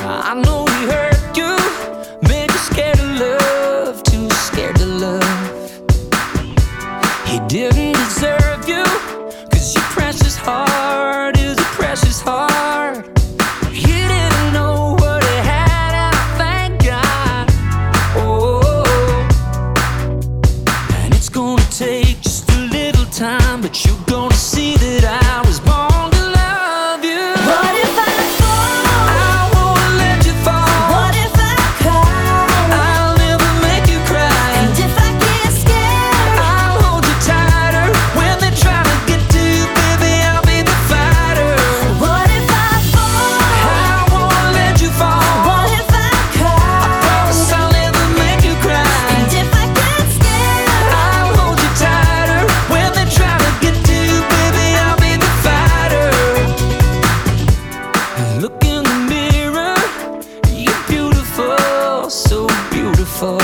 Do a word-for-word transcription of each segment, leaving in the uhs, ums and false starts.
I know he hurt you, made you scared of love, too scared to love. He didn't deserve you, cause your precious heart is a precious heart. He didn't know what he had, and I thank God. Oh, and it's gonna take just a little time, but you're gonna see that I was born to love you. What if I fall? I won't let you fall. What if I cry? I'll never make you cry. And if I get scared, I'll hold you tighter. When they try to get to you, baby, I'll be the fighter. what if I fall? I won't let you fall. What if I cry? Promise I'll never make you cry. And if I get scared, I'll hold you tighter. When they try to get to you, baby, I'll be the fighter. Look in the mirror, you're beautiful, so beautiful.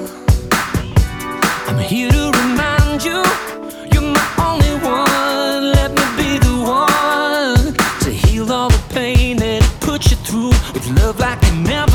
I'm here to remind you, you're my only one. Let me be the one to heal all the pain that it put you through, with love like you never